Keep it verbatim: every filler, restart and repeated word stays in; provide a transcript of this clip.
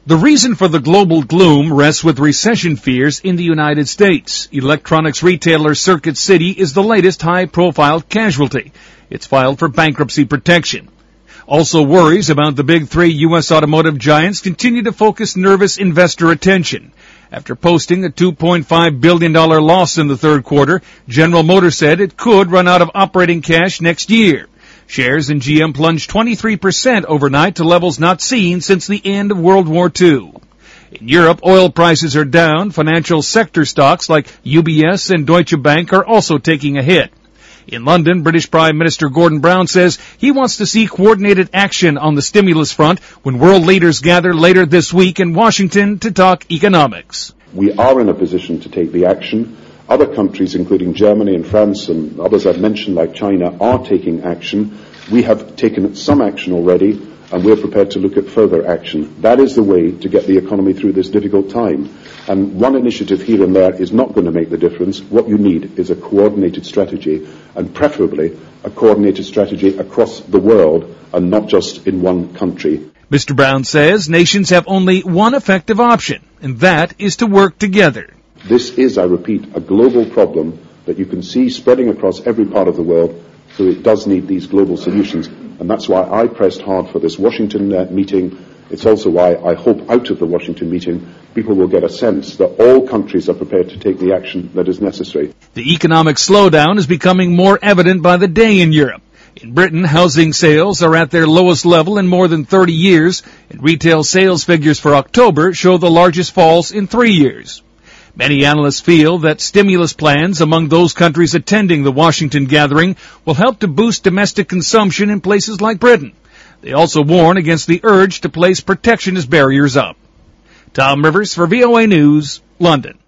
The reason for the global gloom rests with recession fears in the United States. Electronics retailer Circuit City is the latest high-profile casualty. It's filed for bankruptcy protection. Also, worries about the big three U S automotive giants continue to focus nervous investor attention. After posting a two point five billion dollars loss in the third quarter, General Motors said it could run out of operating cash next year. Shares in G M plunged twenty-three percent overnight to levels not seen since the end of World War Two. In Europe, oil prices are down. Financial sector stocks like U B S and Deutsche Bank are also taking a hit. In London, British Prime Minister Gordon Brown says he wants to see coordinated action on the stimulus front when world leaders gather later this week in Washington to talk economics. We are in a position to take the action. Other countries, including Germany and France and others I've mentioned like China, are taking action. We have taken some action already, and we're prepared to look at further action. That is the way to get the economy through this difficult time. And one initiative here and there is not going to make the difference. What you need is a coordinated strategy, and preferably a coordinated strategy across the world and not just in one country. Mister Brown says nations have only one effective option, and that is to work together. This is, I repeat, a global problem that you can see spreading across every part of the world, so it does need these global solutions. And that's why I pressed hard for this Washington uh, meeting. It's also why I hope out of the Washington meeting people will get a sense that all countries are prepared to take the action that is necessary. The economic slowdown is becoming more evident by the day in Europe. In Britain, housing sales are at their lowest level in more than thirty years, and retail sales figures for October show the largest falls in three years. Many analysts feel that stimulus plans among those countries attending the Washington gathering will help to boost domestic consumption in places like Britain. They also warn against the urge to place protectionist barriers up. Tom Rivers for V O A News, London.